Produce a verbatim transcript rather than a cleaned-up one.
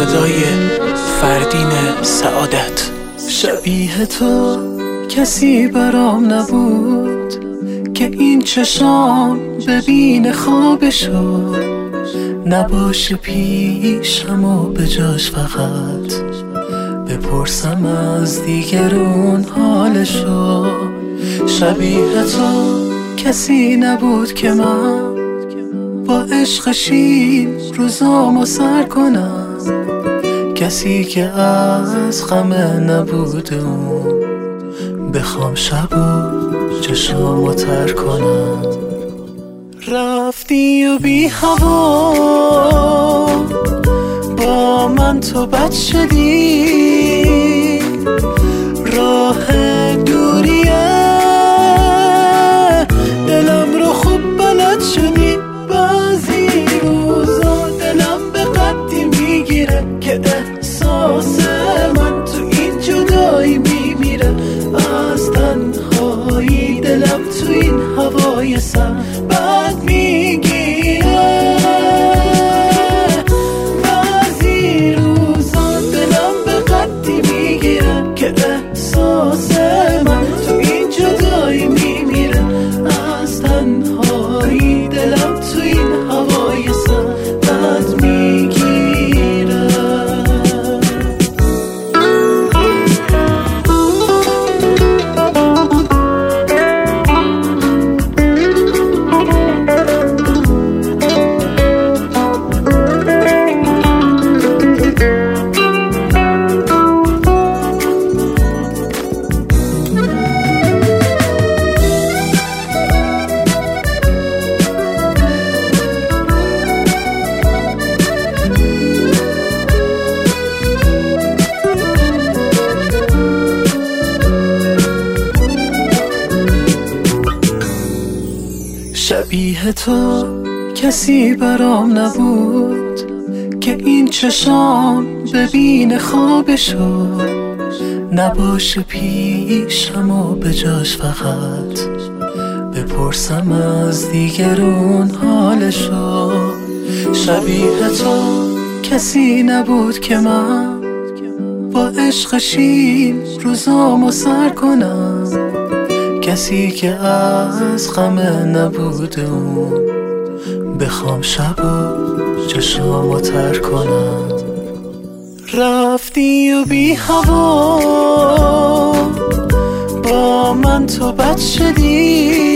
صدای فردین سعادت. شبیه تو کسی برام نبود که این چشام ببین خوابشو، نباشه پیشم و به جاش فقط بپرسم از دیگرون حالشو. شبیه تو کسی نبود که من با عشقشین روزامو سر کنم، کسی که از غم نبود اون بخوام شبو چشامو تر کنم. رفتی و بی هوا با من تو بد شدی، راه دوریه دلم رو خوب بلد شدی. بعضی روزا دلم به قدی میگیره که احساس من تو این جدایی میمیره. از تنهایی دلم تو این هوای سر بد میگیره. بعضی روزا دلم به قدی میگیره که احساس من تو این جدایی میمیره. از تنهایی دلم تو این هوای سر بد میگیره. شبیه تو کسی برام نبود که این چشام ببین خوابشو، نباشه پیشم و به جاش فقط بپرسم از دیگرون حالشو. شبیه تو کسی نبود که من با عشقشین روزامو سر کنم، کسی که از غم نبود اون بخوام شبو چشامو تر کنم. رفتی و بی هوا با من تو بد شدی،